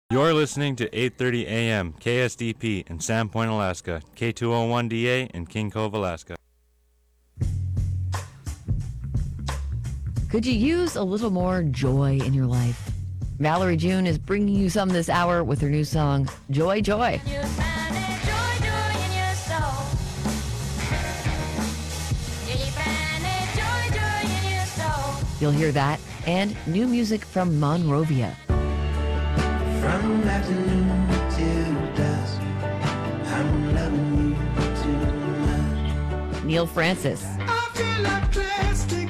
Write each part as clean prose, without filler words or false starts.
You're listening to 8:30 a.m. KSDP in Sandpoint, Alaska, K201DA in King Cove, Alaska. Could you use a little more joy in your life? Valerie June is bringing you some this hour with her new song, Joy, Joy. You find that joy, joy in your soul. Yeah, you find that joy, joy in your soul. You'll hear that and new music from Monrovia. From afternoon till dusk, I'm loving you too much. Neil Francis. I feel like plastic.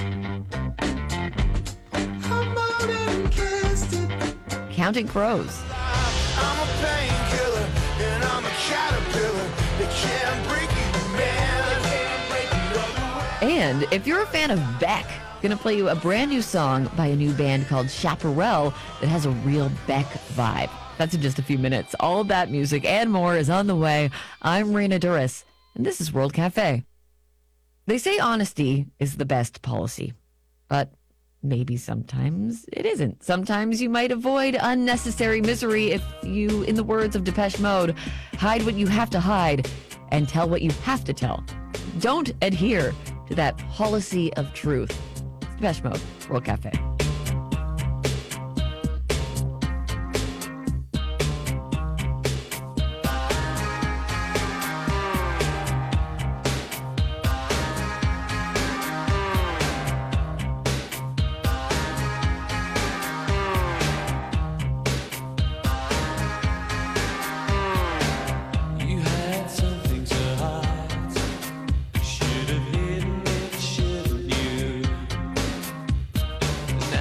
I'm more than plastic. Counting Crows. I'm a painkiller and I'm a caterpillar. They can't break you, man. They can't break you otherwise. And if you're a fan of Beck, gonna play you a brand new song by a new band called Chaparral that has a real Beck vibe. That's in just a few minutes. All of that music and more is on the way. I'm Raina Duras, and this is World Cafe. They say honesty is the best policy, but maybe sometimes it isn't. Sometimes you might avoid unnecessary misery if you, in the words of Depeche Mode, hide what you have to hide and tell what you have to tell. Don't adhere to that policy of truth. Depeche Mode, World Cafe. You had something to hide. Should have hidden it, should have knew.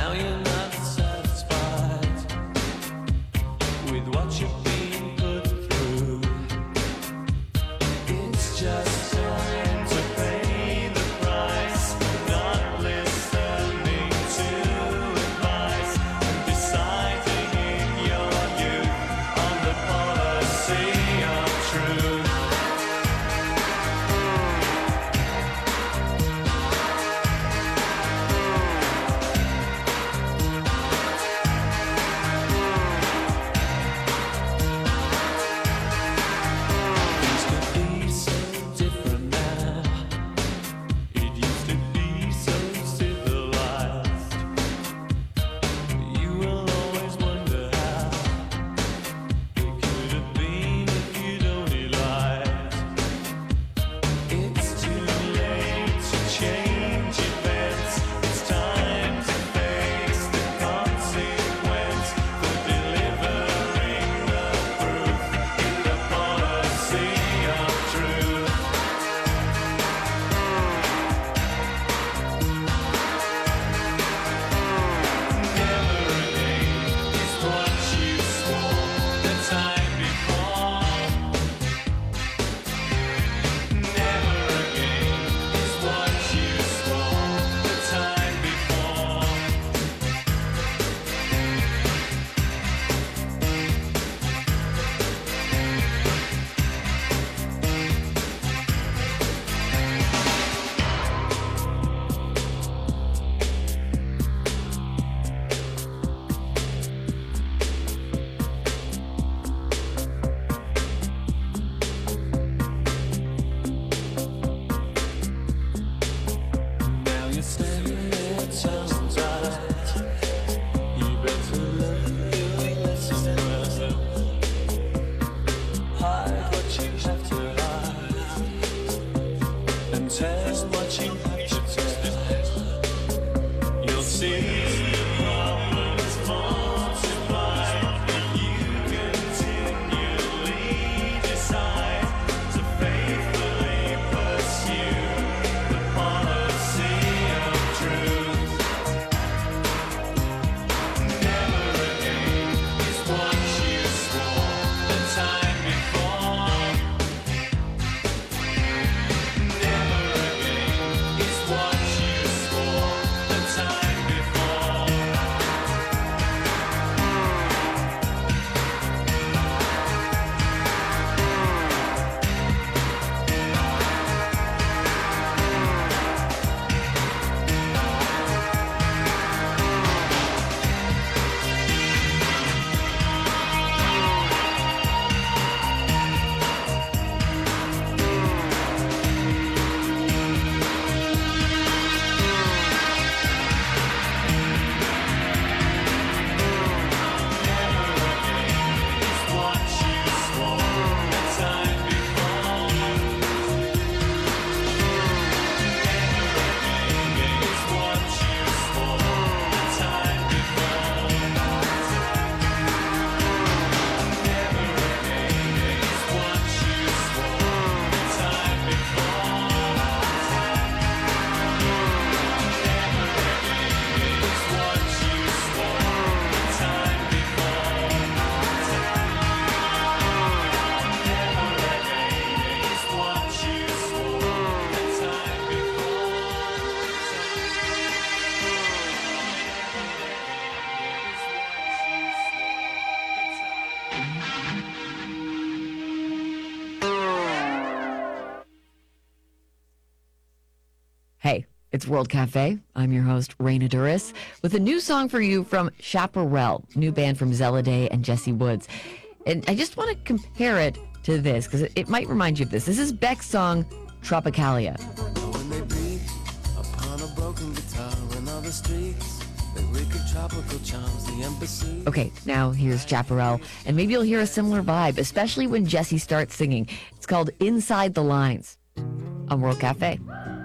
It's World Cafe. I'm your host, Raina Duris, with a new song for you from Chaparral, new band from Zella Day and Jesse Woods. And I just want to compare it to this because it might remind you of this. This is Beck's song, Tropicalia. When they beat upon a broken guitar in all the streets, the wicked tropical charms, the embassy. Okay, now here's Chaparral, and maybe you'll hear a similar vibe, especially when Jesse starts singing. It's called Inside the Lines on World Cafe.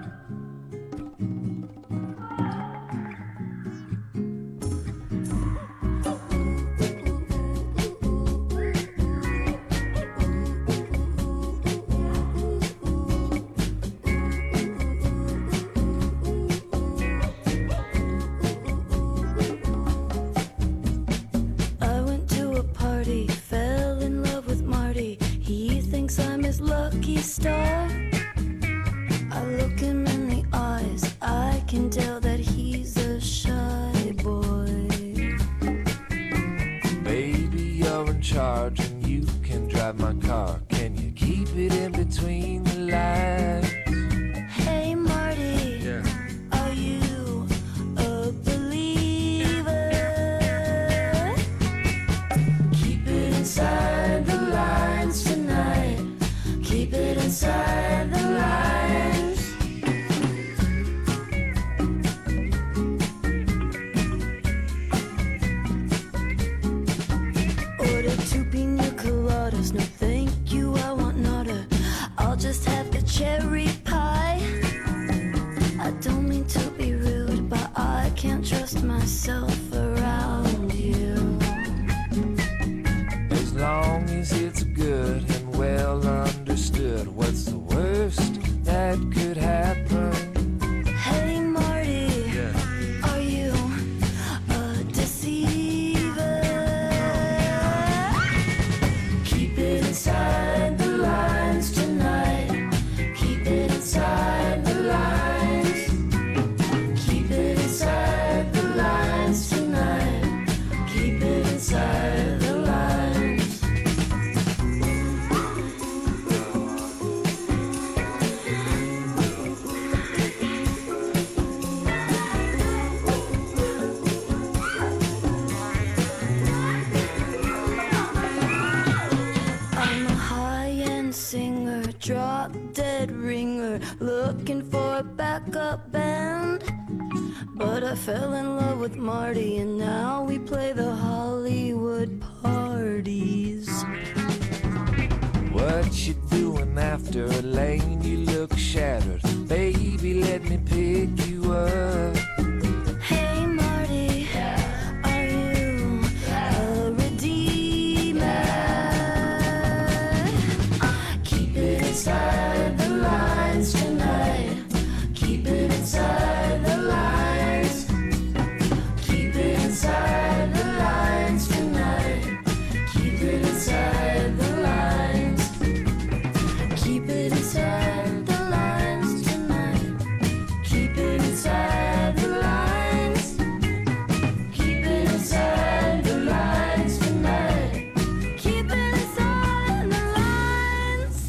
I went to a party, fell in love with Marty. He thinks I'm his lucky star. I look him in the eyes, I can tell that he's a shy boy. Baby, you're in charge and you can drive my car. Can you keep it in between the lines? Hey Marty, are you a believer? Keep it inside the lines tonight. Keep it inside the lines. Order 2 pina coladas. No thank you, I want nada. I'll just have the cherry pie. I don't mean to be rude, but I can't trust myself around you. As long as it's good and well understood, what's the worst that could happen? Hey Marty, are you a deceiver? Keep it inside the lines tonight. Keep it inside the lines. Keep it inside the lines tonight. Keep it inside the lines. I'm a high-end singer, drop-dead ringer, looking for a backup band. But I fell in love with Marty, and now we play the Hollywood parties. What you doing after Elaine? You look shattered. Baby, let me pick you up. Hey Marty, are you a redeemer? Keep it inside the lines tonight. Keep it inside the lines. Keep it inside the lines tonight. Keep it inside the lines. Keep it inside the lines tonight. Keep it inside the lines. Keep it inside the lines tonight. Keep it inside the lines.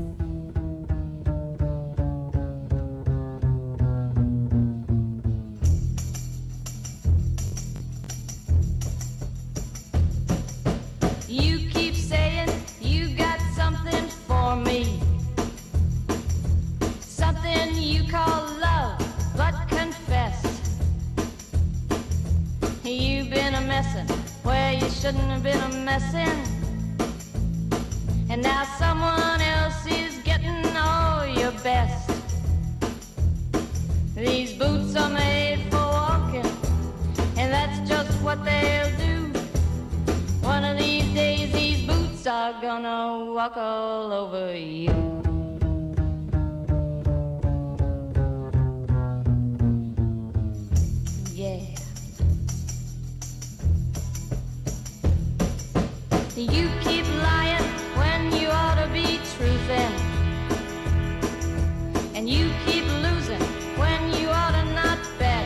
You keep saying you got something for me. Something you call love, but confess. You've been a messin' where you shouldn't have been a messin'. And now someone else is getting all your best. These boots are made for walking, and that's just what they'll do. One of these days these boots are gonna walk all over you. Yeah. You keep lying when you ought to be truthin'. And you keep losing when you ought to not bet.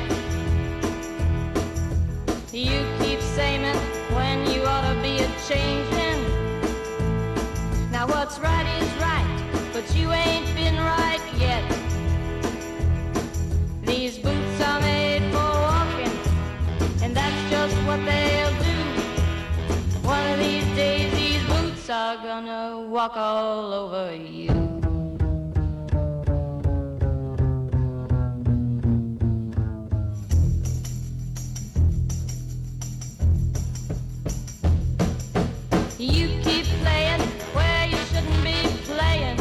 You keep saying when you ought to be a changin'. Now what's right is right, but you ain't been right yet. The are gonna walk all over you. You keep playing where you shouldn't be playing,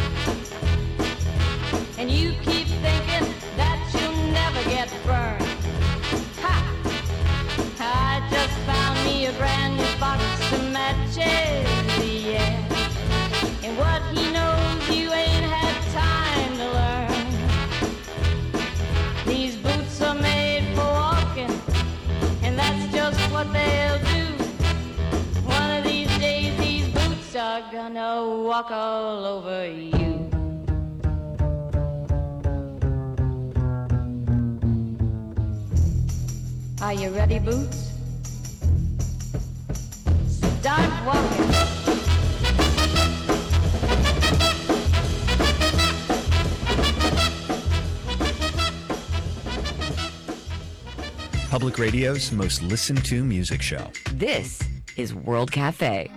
and you keep thinking that you'll never get burned. Ha! I just found me a brand new box of matches, yeah. And what he knows you ain't had time to learn. These boots are made for walking, and that's just what they'll do. One of these days these boots are gonna walk all over you. Are you ready, Boots? Start walking. Public Radio's most listened to music show. This is World Cafe.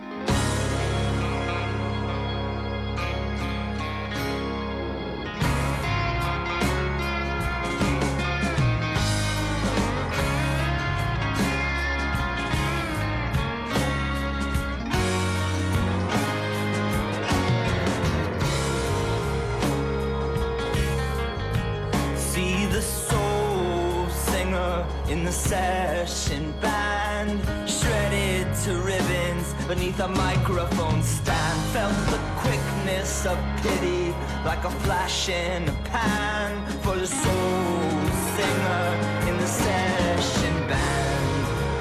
See the soul singer in the session band, shredded to ribbons beneath a microphone stand. Felt the quickness of pity like a flash in a pan for the soul singer in the session band.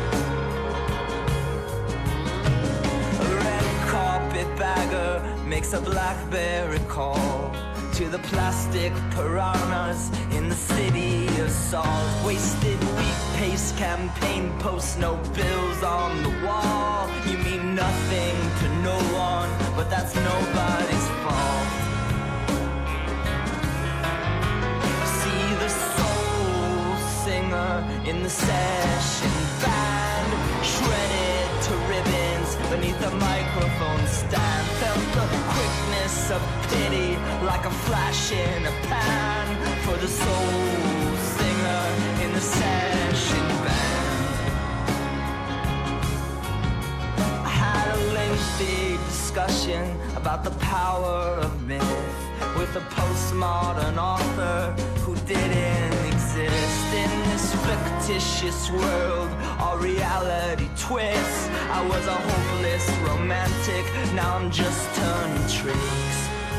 A red carpet bagger makes a blackberry call to the plastic piranhas in the city of salt. Wasted wheat paste campaign posts, no bills on the wall. You mean nothing to no one, but that's nobody's fault. See the soul singer in the session band, shredded to ribbons beneath a microphone stand. Felt the quickness of pity like a flash in a pan for the soul singer in the session band. I had a lengthy discussion about the power of myth with a postmodern author who didn't exist in this fictitious world. Our reality twists. I was a hopeless romantic, now I'm just turning tricks.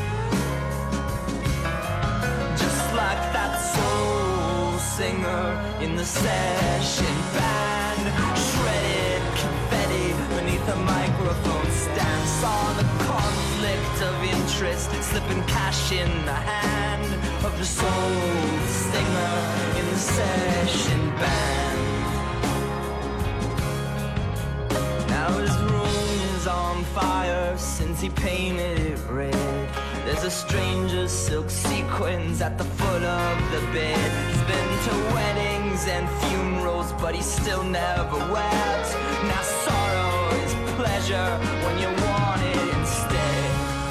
Just like that soul singer in the session band, shredded confetti beneath a microphone stand. Saw the conflict of interest, slipping cash in the hand of the soul singer in the session band. Now his room is on fire since he painted it red. There's a stranger's silk sequins at the foot of the bed. He's been to weddings and funerals, but he still never wept. Now sorrow is pleasure when you want it instead.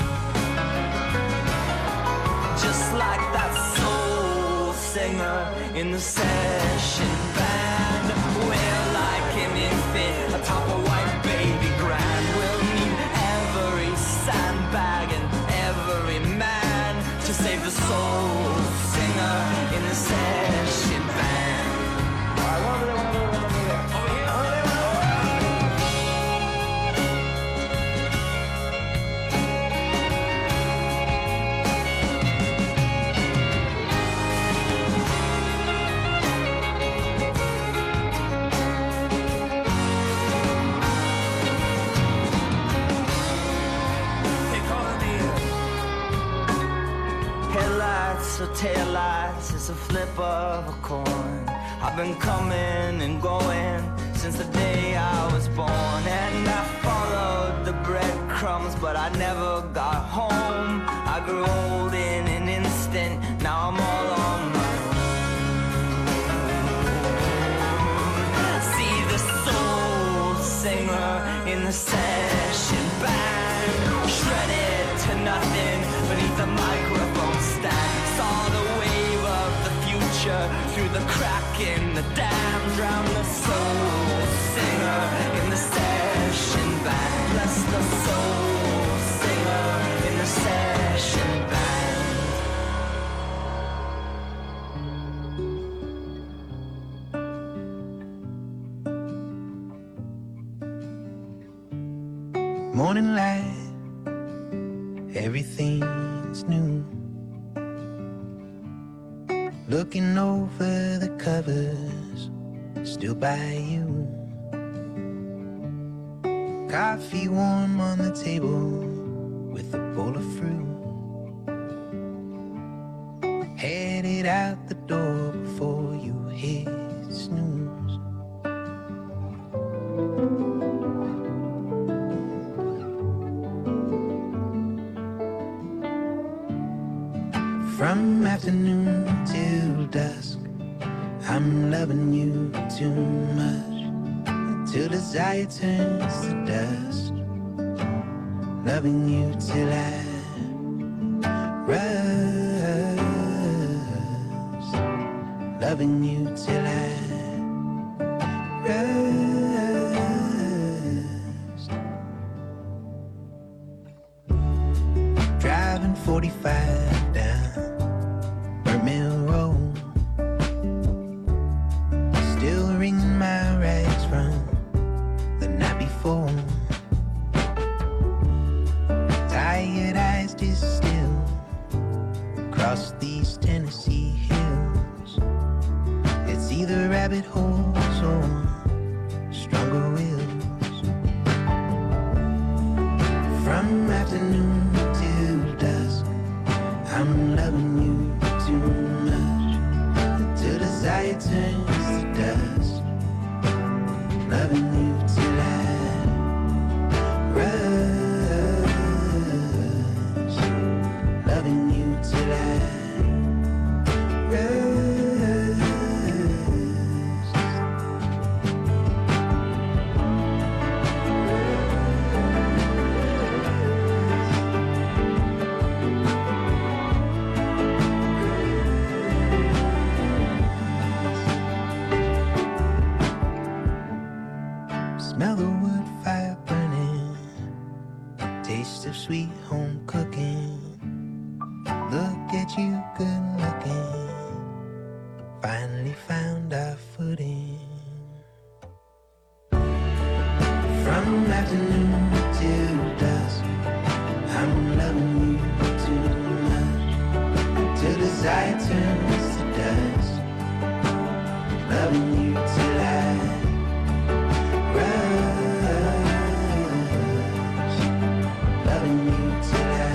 Just like that soul singer in the session band. We're like an infant atop a white baby grand. We'll need every sandbag and every man to save the soul singer in the session band. Or taillights, it's a flip of a coin. I've been coming and going since the day I was born, and I followed the breadcrumbs, but I never got home. I grew old in an instant, now I'm all on my own. See the soul singer in the session band, nothing beneath the microphone stand. Saw the wave of the future through the crack in the dam. Drown the soul singer in the session band. Bless the soul singer in the session band. Morning light, everything's new. Looking over the covers, still by you. Coffee warm on the table with a bowl of fruit. Headed out the door before you hit snooze. From afternoon till dusk, I'm loving you too much, until desire turns to dust. Loving you till I rust. Loving you till I rust. Driving 45 down Mill Road, still wringing my rags from the night before. Tired eyes distill across these Tennessee hills. It's either rabbit holes or stronger wills. From afternoon till dusk, I'm loving you too much, until desire turns to dust. Loving you till I rust. Loving you till I rust. Smell the wood fire burning, taste of sweet home cooking. Look at you good looking, finally found our footing. From afternoon till dusk, I'm loving you too much, till desire turns to dust. Loving you till I rust. Loving you till I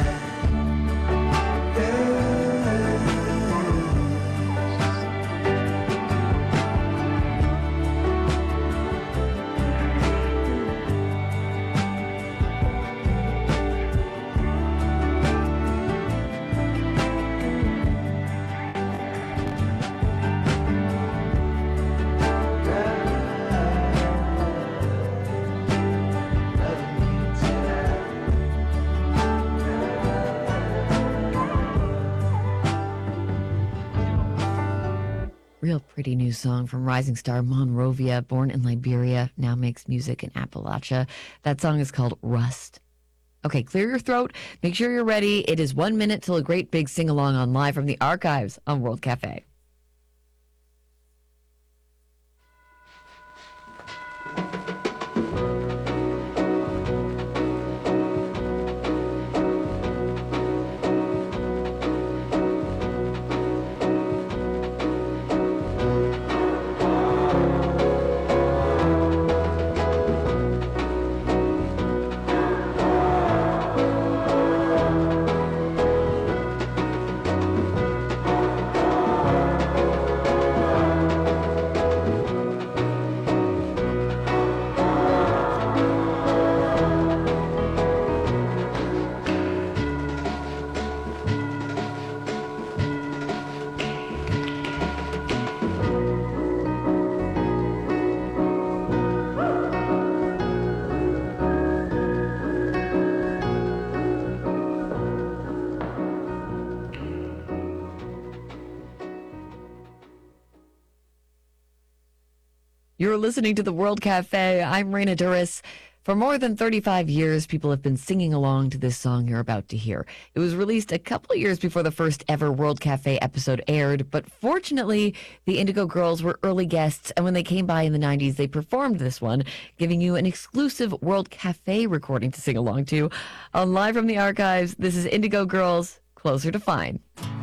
Real pretty new song from rising star Monrovia, born in Liberia, now makes music in Appalachia. That song is called Rust. Okay, clear your throat. Make sure you're ready. It is 1 minute till a great big sing-along on Live from the Archives on World Cafe. You're listening to the World Cafe. I'm Raina Duris. For more than 35 years, people have been singing along to this song you're about to hear. It was released a couple of years before the first ever World Cafe episode aired, but fortunately, the Indigo Girls were early guests, and when they came by in the 90s, they performed this one, giving you an exclusive World Cafe recording to sing along to. On Live from the Archives, this is Indigo Girls, Closer to Fine.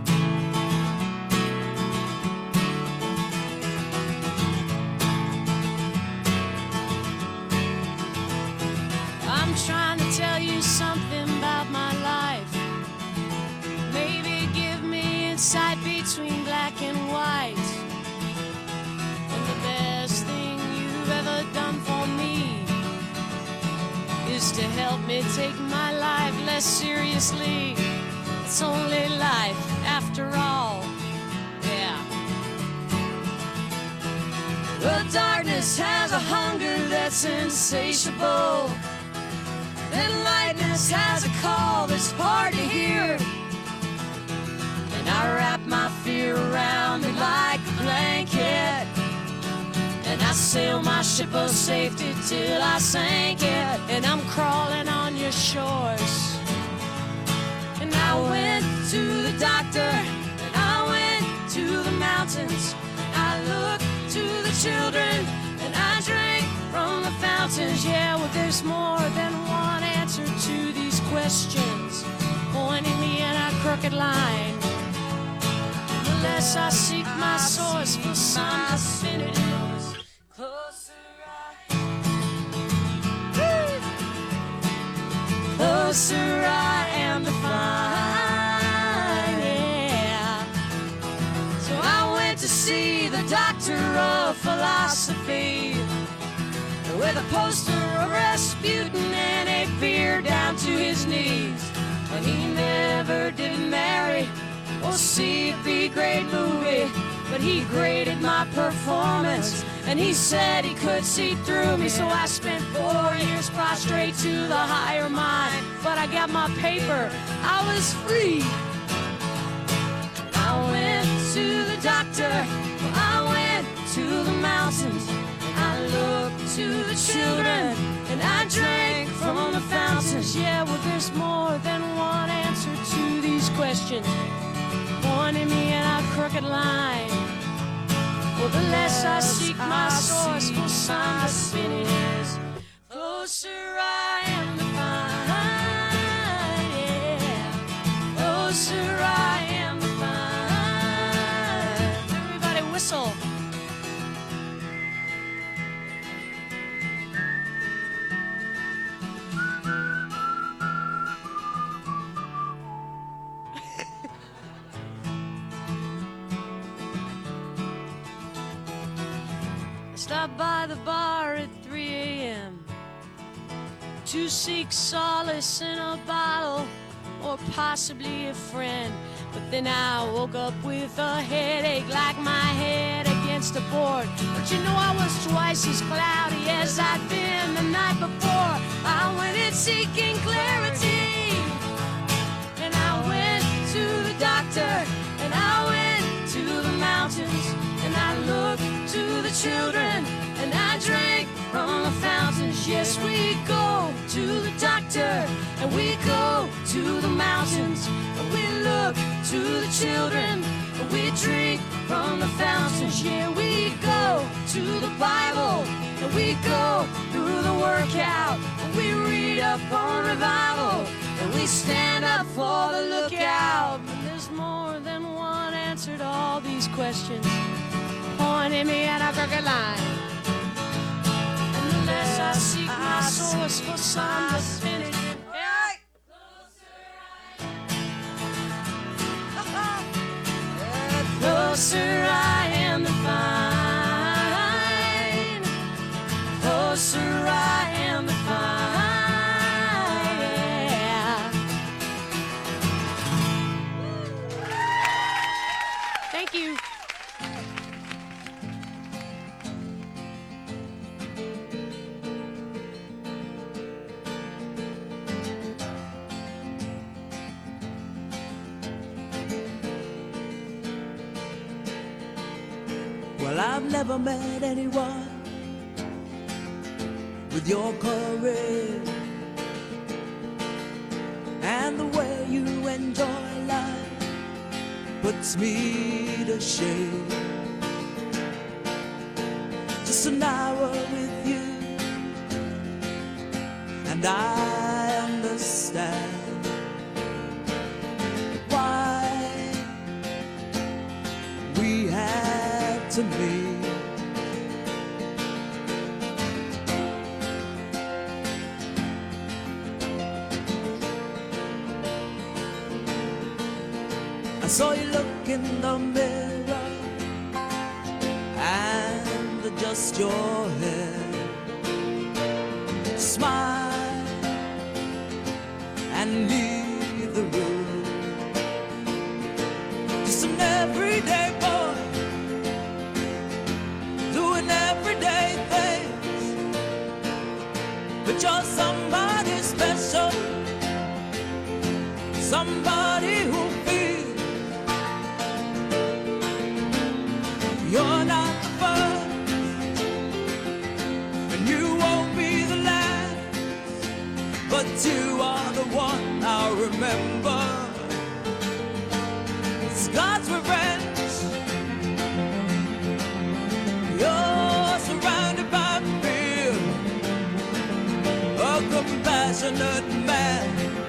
I'm trying to tell you something about my life. Maybe give me insight between black and white. And the best thing you've ever done for me is to help me take my life less seriously. It's only life after all. Yeah. The darkness has a hunger that's insatiable. And lightness has a call that's hard to hear. And I wrap my fear around me like a blanket. And I sail my ship of safety till I sink it. And I'm crawling on your shores. And I went to the doctor. And I went to the mountains. I looked to the children. And I drank from the fountains. Yeah, well, there's more than one answer to these questions, pointing me in a crooked line. The less I seek my source for some definitives, closer I am to find. Yeah. So I went to see the doctor of philosophy, with a poster of Rasputin and a beard down to his knees. But he never did marry or see a B-grade movie. But he graded my performance, and he said he could see through me. So I spent 4 years prostrate to the higher mind. But I got my paper, I was free. I went to the doctor, I went to the mountains. I looked to the children, and I drank from the fountains. Yeah, well, there's more than one answer to these questions, pointing me in a crooked line. Well, the less I seek my source for some definities, closer I am to find. Yeah, closer I am to find. Everybody whistle. Stop by the bar at 3 a.m. to seek solace in a bottle or possibly a friend. But then I woke up with a headache like my head against a board. But you know I was twice as cloudy as I'd been the night before. I went in seeking clarity, and I went to the doctor, and I went to the mountains, and I looked to the children, and I drank from the fountains. Yes, we go to the doctor, and we go to the mountains, and we look to the children, and we drink from the fountains. Yeah, we go to the Bible, and we go through the workout, and we read up on revival, and we stand up for the lookout. But there's more than one answer to all these questions, pointing me at a crooked line. And the less I seek my source for some definitive, closer I am to find. Closer I am to find. Yeah. Thank you. Well, I've never met anyone with your courage and the way you enjoy life puts me to shame. Just an hour with you and I understand why we had to meet. I saw you look in the mirror and adjust your head, smile and leave the room. Just an everyday boy doing everyday things, but you're somebody special, somebody who feels. You're not the first, and you won't be the last, but you are the one I'll remember. It's God's revenge. You're surrounded by fear, a compassionate man.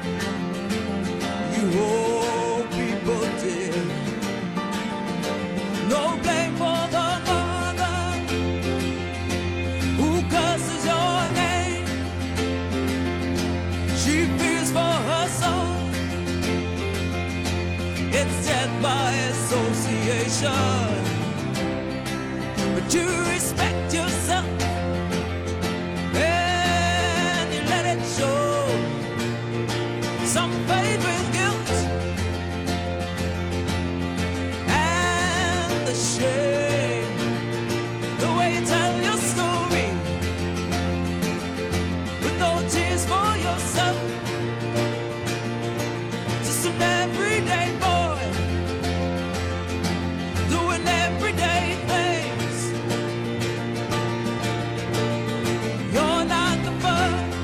You hold people dear. No blame for the mother who curses your name. She fears for her son. It's death by association. But you respect yourself and you let it show. Some faith with guilt and the shame, the way you tell your story with no tears for yourself. Just an everyday boy doing everyday things. You're not the first,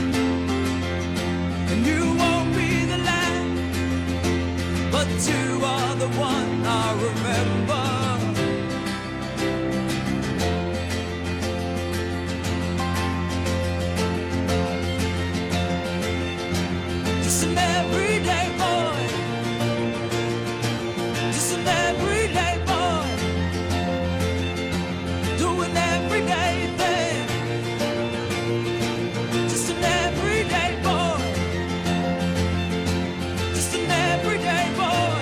and you won't be the last, but you are the one I remember. Just an everyday boy, just an everyday boy, doing everyday things. Just an everyday boy, just an everyday boy,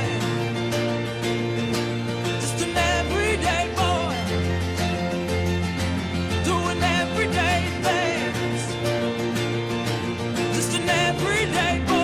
just an everyday boy, doing everyday things. Just an everyday boy.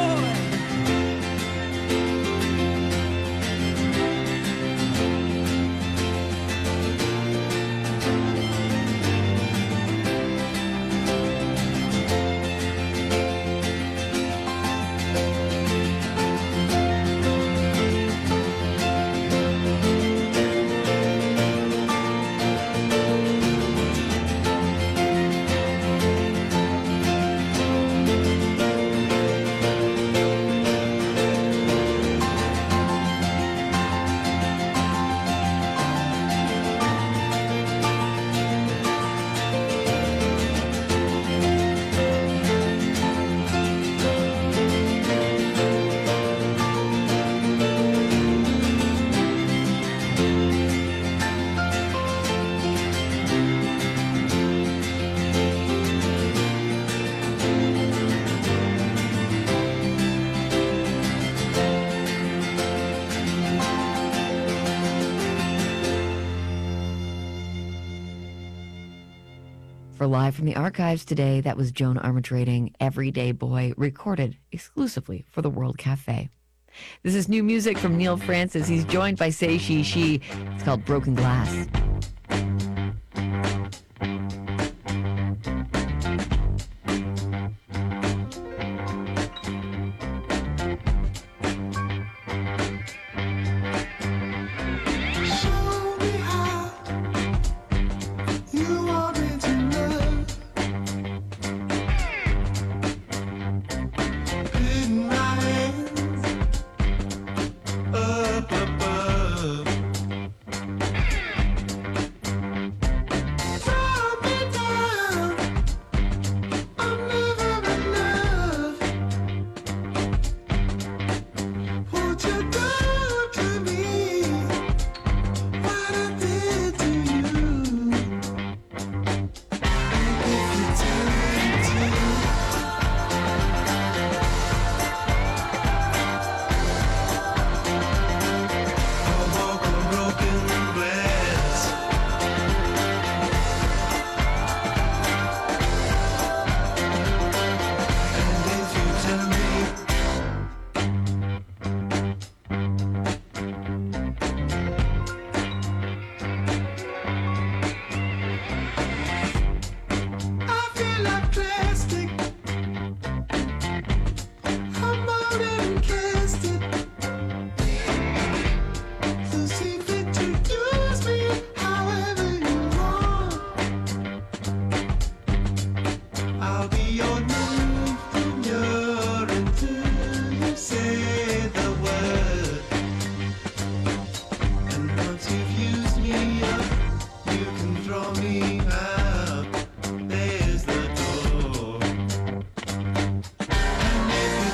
For Live from the Archives today, that was Joan Armatrading, Everyday Boy, recorded exclusively for the World Cafe. This is new music from Neil Francis. He's joined by Say She She. It's called Broken Glass. Show me how you want me to love.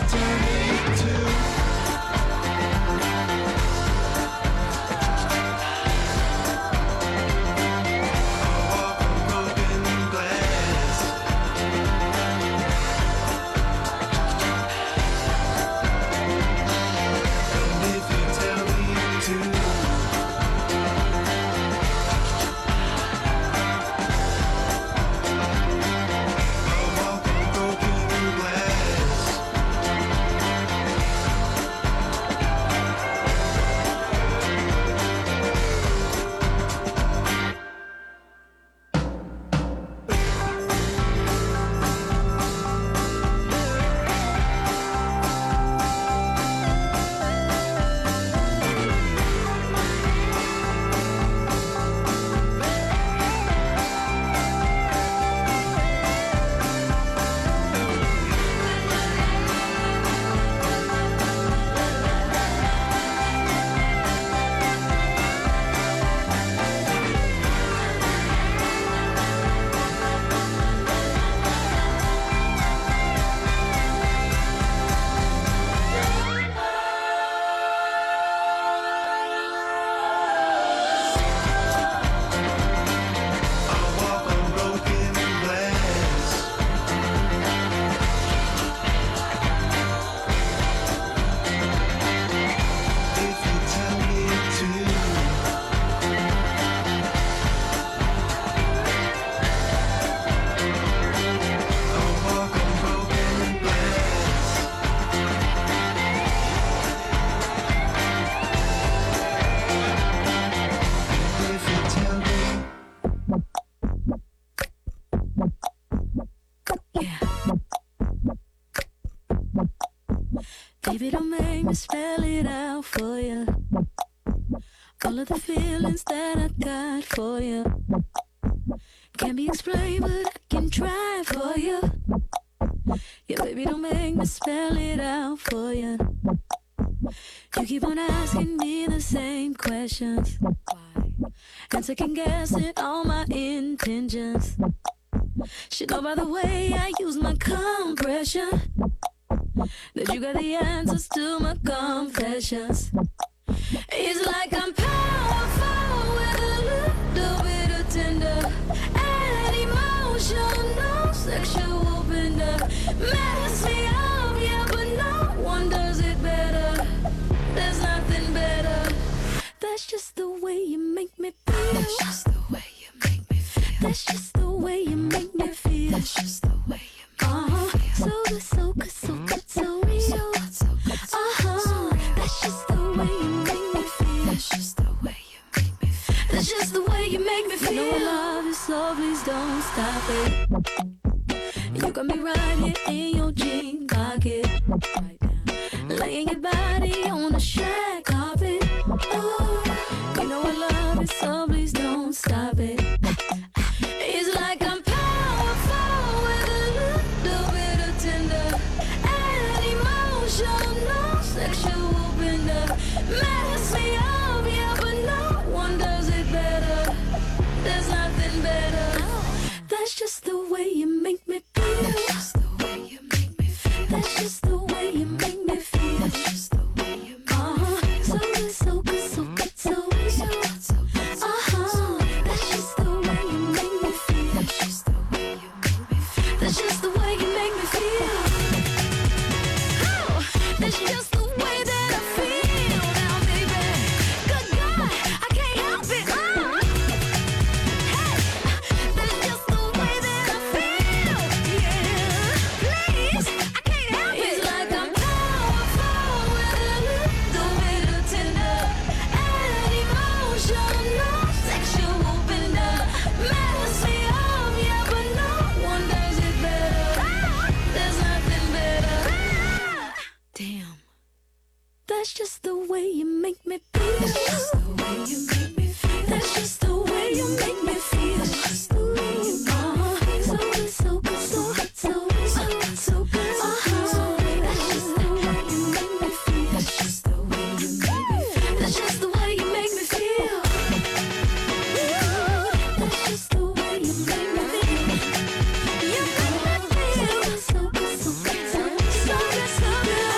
tell me to. Baby, don't make me spell it out for you. All of the feelings that I got for you can't be explained, but I can try for you. Yeah, baby, don't make me spell it out for you. You keep on asking me the same questions. Why? And second guessing all my intentions. Should know by the way I use my compression that you got the answers to my confessions. It's like I'm powerful with a little bit of tender and emotional, sexual bender. Mess me up, yeah, but no one does it better. There's nothing better. That's just the way you make me feel. That's just the way you make me feel. That's just the way you make me feel. That's just the way you make me feel. So good, so good, so good, so real. That's just the way you make me feel. That's just the way you make me feel. That's just the way you make me feel. You know I love you, so please don't stop it. You got me right here in your jean pocket, right now, laying your body on the shag carpet. Oh, you know I love it, so please don't stop it. It's like I'm powerful with a little bit of tender and emotional, sexual bender. Mess me up, yeah, but no one does it better. There's nothing better. That's just the way you make me feel. That's just the way you make me feel. That's just the way you make me feel. That's just the way you make me feel. So good, so good, so good, so real. That's just the way you make me feel. That's just the way you make me feel. That's just the way you make me feel. Oh, that's just the way that I feel now, baby. Good God, I can't help it. Hey, that's just the way that I feel. Yeah, please, I can't help it. It's like I'm powerful with a little bit of tender and emotional, sexual bender. Mess me up, yeah, but no one does it better. There's nothing better. Damn. That's just the way you make me feel. That's just the way you make me feel. That's just the way you make me feel. That's just the way you make me feel. So good, so good, so good, so good, so good. That's just the way you make me feel. That's just the way you make me feel. That's just the way you make me feel. That's just the way you make me feel. You make me feel so good, so good, so good, so good, so good.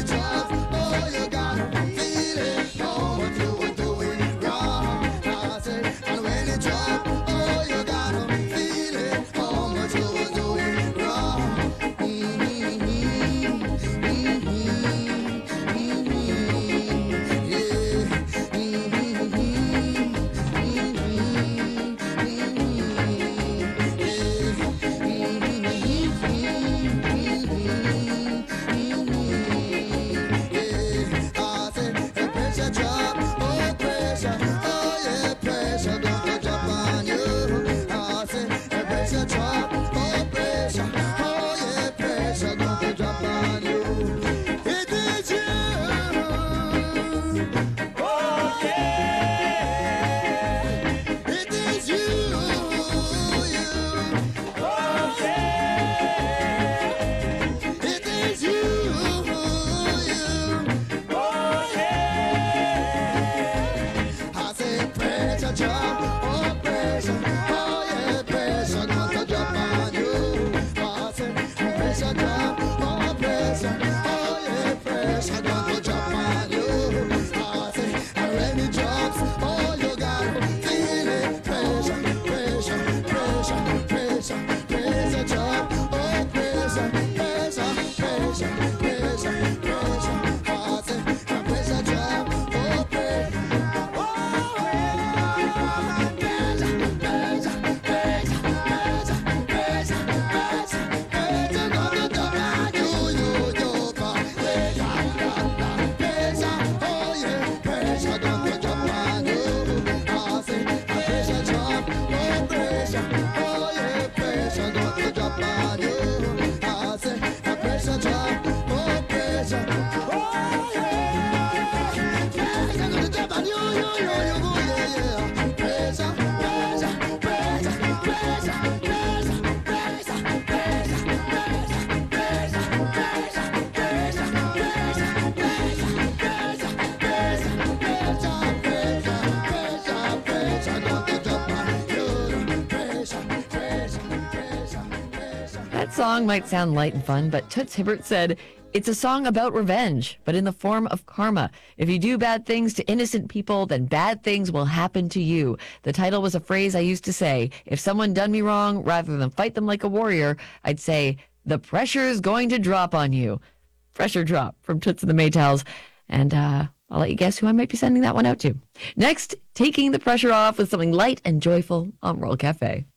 That song might sound light and fun, but Toots Hibbert said it's a song about revenge, but in the form of karma. If you do bad things to innocent people, then bad things will happen to you. The title was a phrase I used to say. If someone done me wrong, rather than fight them like a warrior, I'd say, the pressure's going to drop on you. Pressure drop from Toots and the Maytals. And I'll let you guess who I might be sending that one out to. Next, taking the pressure off with something light and joyful on World Cafe.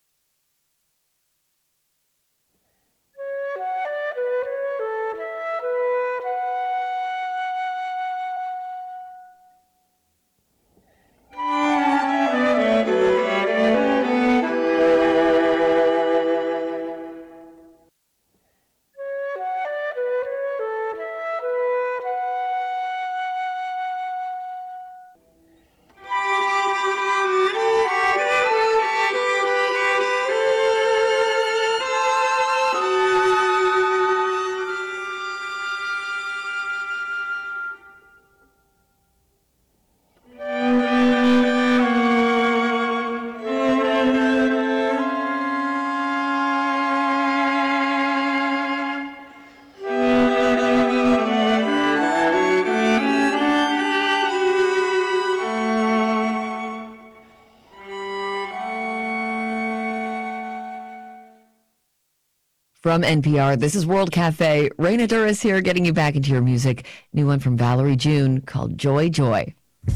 From NPR, this is World Cafe. Raina Duras here, getting you back into your music. New one from Valerie June called Joy Joy.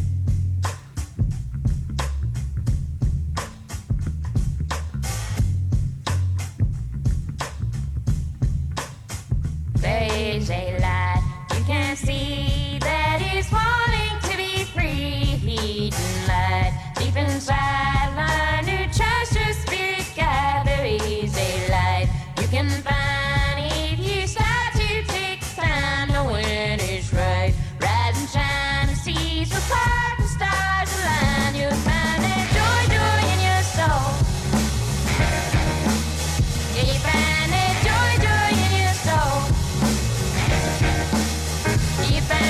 There's a light you can see that is wanting to be free. Tonight, deep inside, learn to trust your spirit guide. There is a light you can find if you start to take time to when it's right. Rise and shine, the seas will part, the stars align. You'll find that joy, joy in your soul. Yeah, you find that joy, joy in your soul. You find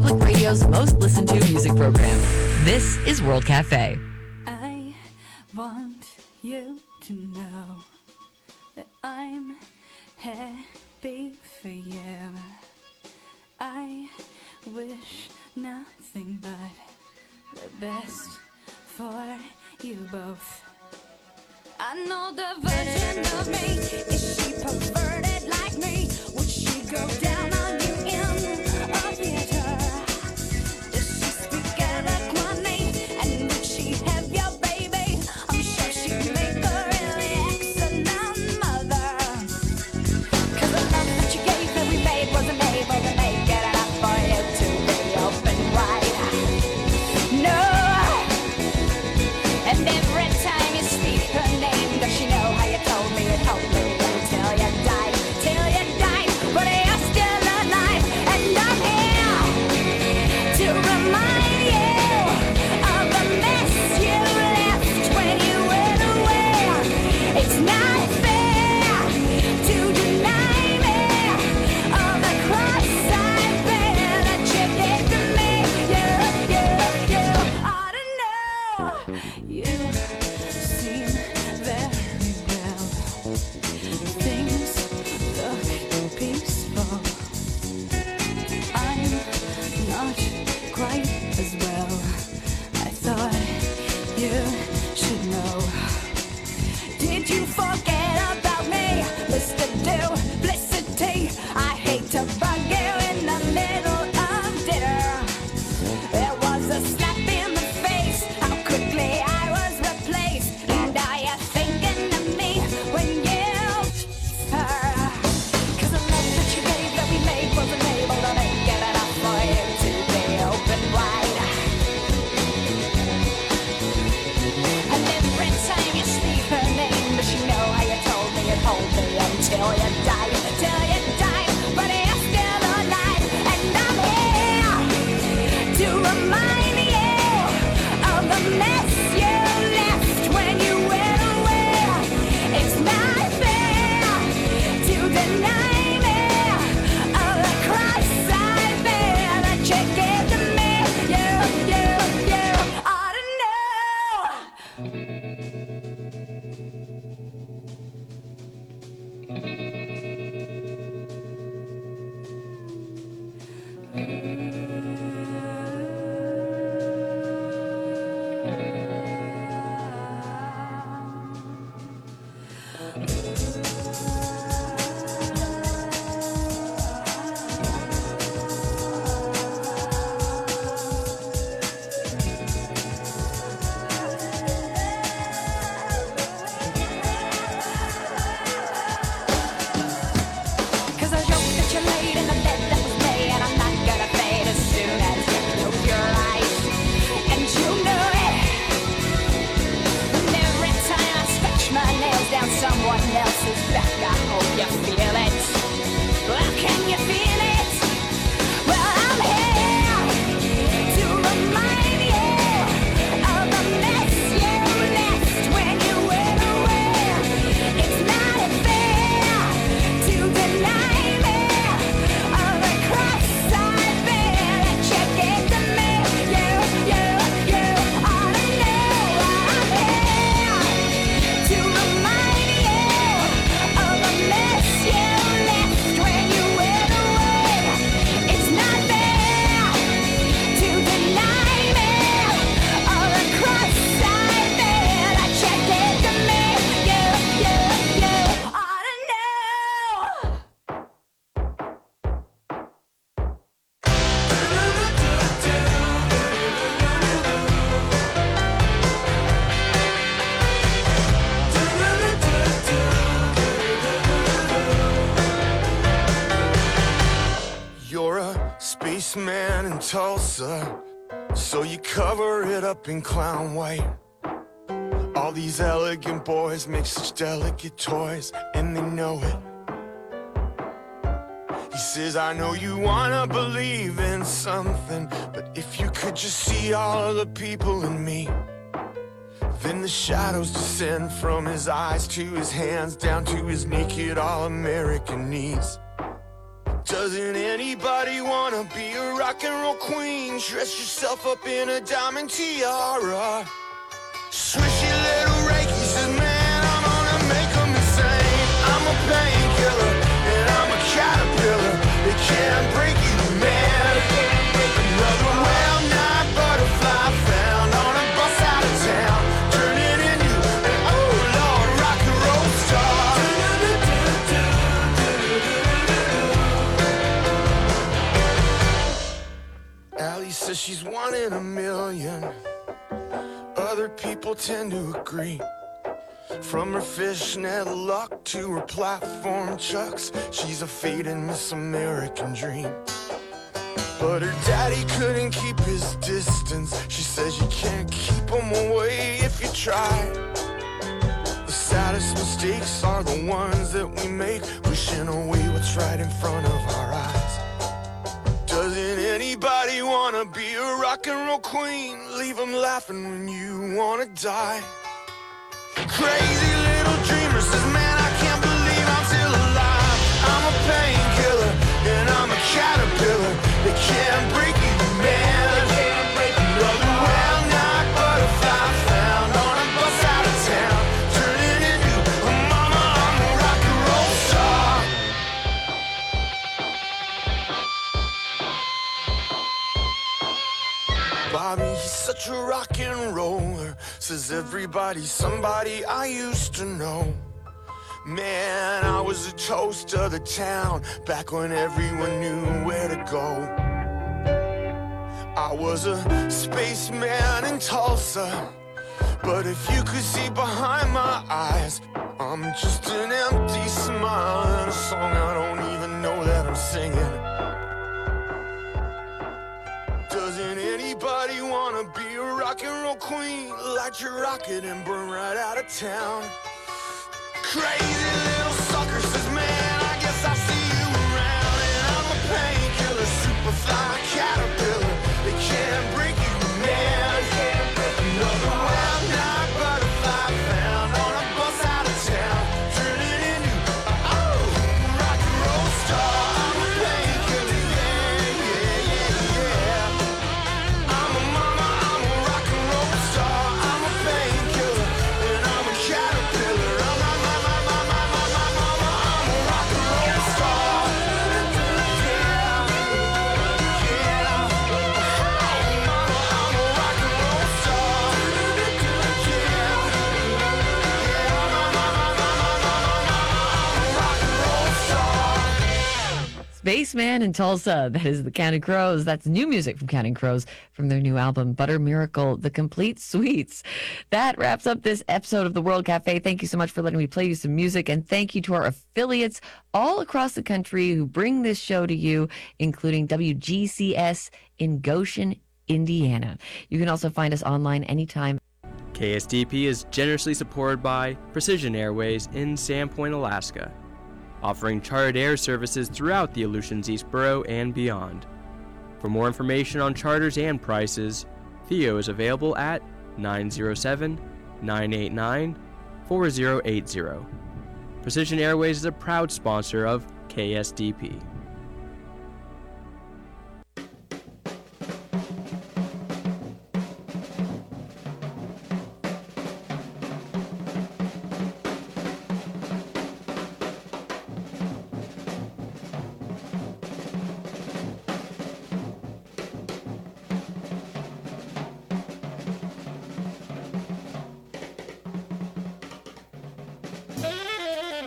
Public Radio's most listened to music program. This is World Cafe. I want you to know that I'm happy for you. I wish nothing but the best for you both. I know the version of me. Is she perverted like me? Would she go down on you in a theater? Does she speak eloquently? And would she have your baby? I'm sure she'd make a really excellent mother. 'Cause the love that you gave that we made wasn't able to make it enough for you to be open wide. No. And every time you speak her name, does she know how you told me until you died, but you're still alive, and I'm here to remind you of the mess you left when you went away. It's not fair to deny me of the cross I bear that you gave to me. You ought to know. You seem very well. Things look peaceful. I'm not quite as well. I thought you should know. Did you forget about me, Mr. Duplicity? I hate to bug you in the middle of dinner. There was a slap in the face, how quickly I was replaced. And are you thinking of me when you her? 'Cause the love that you gave that we made wasn't able to make it enough for you to be open wide. And every time you speak her name, does she know how you told me you'd hold me until you died, but you're still alive, and I'm here to remind you of the mess you left when you went away. It's not fair to deny me of the cross I bear that you gave to me. You ought to know. Man in Tulsa, so you cover it up in clown white. All these elegant boys make such delicate toys, and they know it. He says, I know you wanna believe in something, but if you could just see all of the people in me. Then the shadows descend from his eyes to his hands, down to his naked all-American knees. Doesn't anybody wanna be a rock and roll queen? Dress yourself up in a diamond tiara. Swishy little Reiki says, man, I'm gonna make 'em insane. I'm a painkiller and I'm a caterpillar. They can't break you, man. Another well-known butterfly found on a bus out of town, turning into an oh lord rock and roll star. Allie says she's one in a million. Other people tend to agree. From her fishnet luck to her platform chucks, she's a fading Miss American dream. But her daddy couldn't keep his distance. She says you can't keep him away if you try. The saddest mistakes are the ones that we make, wishing away what's right in front of our eyes. Doesn't anybody wanna be a rock and roll queen? Leave 'em laughing when you wanna die. Crazy little dreamer says, man, I can't believe I'm still alive. I'm a painkiller and I'm a caterpillar. They can't break you, man. Another well-known butterfly found on a bus out of town, turning into a mama, I'm a rock and roll star. Bobby, he's such a rock and roller. Says everybody's somebody I used to know. Man, I was a toast of the town back when everyone knew where to go. I was a spaceman in Tulsa, but if you could see behind my eyes, I'm just an empty smile and a song I don't even know that I'm singing. Doesn't anybody wanna be a rock and roll queen? Light your rocket and burn right out of town. Crazy little sucker says, man, I guess I see you around. And I'm a painkiller, superfly caterpillar. They can't break you, man. Another well-known butterfly found on a bus out of town, turning into oh rock and roll star. I'm a painkiller, yeah, yeah, yeah, yeah. I'm a mama, I'm a rock and roll star. I'm a painkiller and I'm a caterpillar. I'm a rock and roll star. Spaceman in Tulsa. That is the Counting Crows. That's new music from Counting Crows from their new album, Butter Miracle, The Complete Suites. That wraps up this episode of the World Cafe. Thank you so much for letting me play you some music, and thank you to our affiliates all across the country who bring this show to you, including WGCS in Goshen, Indiana. You can also find us online anytime. KSDP is generously supported by Precision Airways in Sandpoint, Alaska, offering chartered air services throughout the Aleutians East Borough and beyond. For more information on charters and prices, Theo is available at 907-989-4080. Precision Airways is a proud sponsor of KSDP.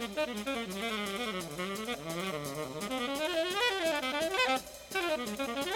Thank you.